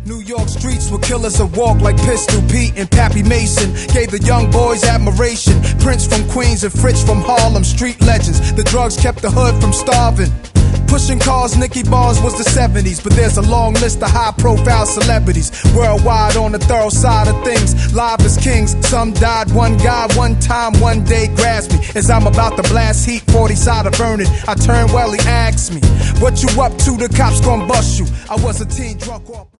New York streets were killers that walk like Pistol Pete and Pappy Mason. Gave the young boys admiration. Prince from Queens and Fritz from Harlem, street legends. The drugs kept the hood from starving. Pushing cars, Nicky Barnes was the 70s. But there's a long list of high-profile celebrities worldwide on the thorough side of things. Live as kings, some died. One guy, one time, one day grasped me. As I'm about to blast heat, 40 side of burning. I turned well, he asked me, what you up to? The cops gon' bust you. I was a teen drunk off